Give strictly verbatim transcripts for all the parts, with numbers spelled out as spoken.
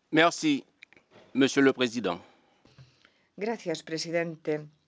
Merci, Monsieur le Président. Gracias, presidente.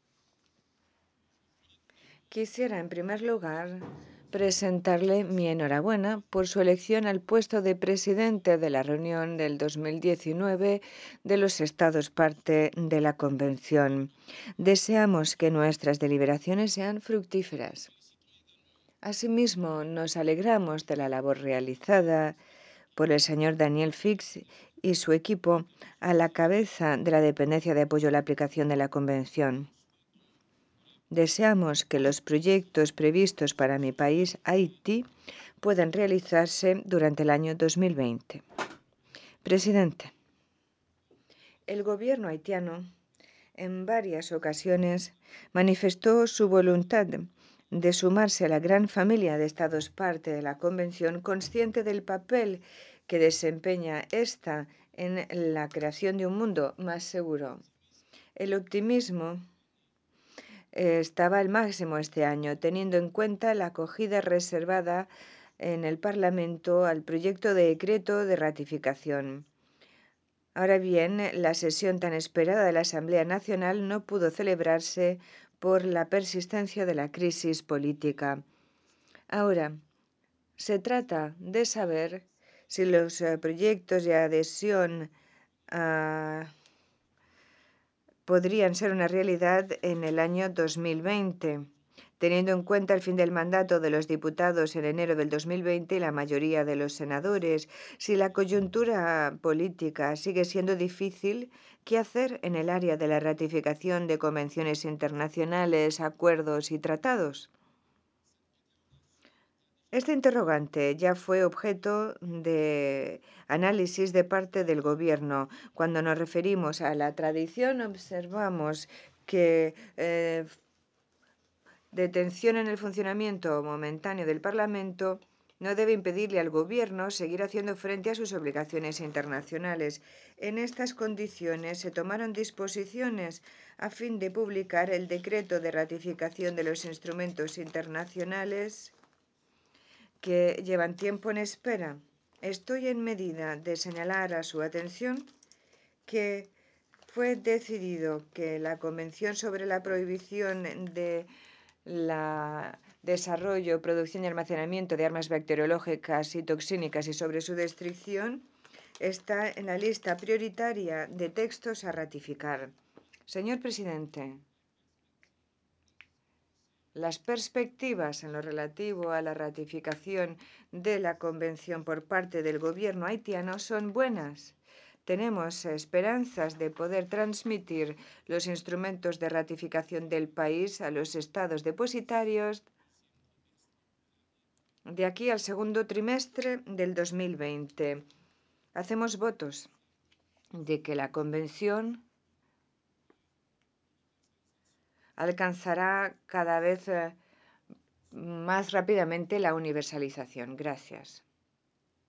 Quisiera, en primer lugar, presentarle mi enhorabuena por su elección al puesto de presidente de la reunión del dos mil diecinueve de los Estados parte de la Convención. Deseamos que nuestras deliberaciones sean fructíferas. Asimismo, nos alegramos de la labor realizada por el señor Daniel Fix y su equipo a la cabeza de la dependencia de apoyo a la aplicación de la Convención. Deseamos que los proyectos previstos para mi país, Haití, puedan realizarse durante el año dos mil veinte. Presidente, el gobierno haitiano en varias ocasiones manifestó su voluntad de sumarse a la gran familia de Estados parte de la Convención, consciente del papel que desempeña esta en la creación de un mundo más seguro. El optimismo estaba al máximo este año, teniendo en cuenta la acogida reservada en el Parlamento al proyecto de decreto de ratificación. Ahora bien, la sesión tan esperada de la Asamblea Nacional no pudo celebrarse por la persistencia de la crisis política. Ahora, se trata de saber si los proyectos de adhesión a podrían ser una realidad en el año dos mil veinte, teniendo en cuenta el fin del mandato de los diputados en enero del dos mil veinte y la mayoría de los senadores. Si la coyuntura política sigue siendo difícil, ¿qué hacer en el área de la ratificación de convenciones internacionales, acuerdos y tratados? Este interrogante ya fue objeto de análisis de parte del Gobierno. Cuando nos referimos a la tradición, observamos que eh, detención en el funcionamiento momentáneo del Parlamento no debe impedirle al Gobierno seguir haciendo frente a sus obligaciones internacionales. En estas condiciones se tomaron disposiciones a fin de publicar el decreto de ratificación de los instrumentos internacionales que llevan tiempo en espera. Estoy en medida de señalar a su atención que fue decidido que la Convención sobre la prohibición de la desarrollo, producción y almacenamiento de armas bacteriológicas y toxínicas y sobre su restricción está en la lista prioritaria de textos a ratificar. Señor presidente, las perspectivas en lo relativo a la ratificación de la Convención por parte del gobierno haitiano son buenas. Tenemos esperanzas de poder transmitir los instrumentos de ratificación del país a los estados depositarios de aquí al segundo trimestre del dos mil veinte. Hacemos votos de que la Convención alcanzará cada vez más rápidamente la universalización. Gracias.